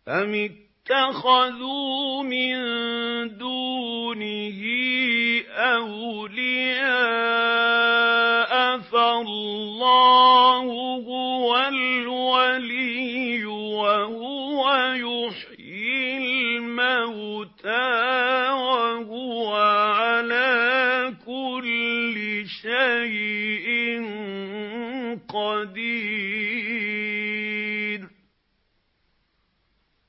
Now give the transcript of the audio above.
أَمِ اتَّخَذُوا مِن دُونِهِ أَوْلِيَاءَ فَاللَّهُ هُوَ الْوَلِيُّ وَهُوَ يُحْيِي الْمَوْتَىٰ وَهُوَ عَلَىٰ كُلِّ شَيْءٍ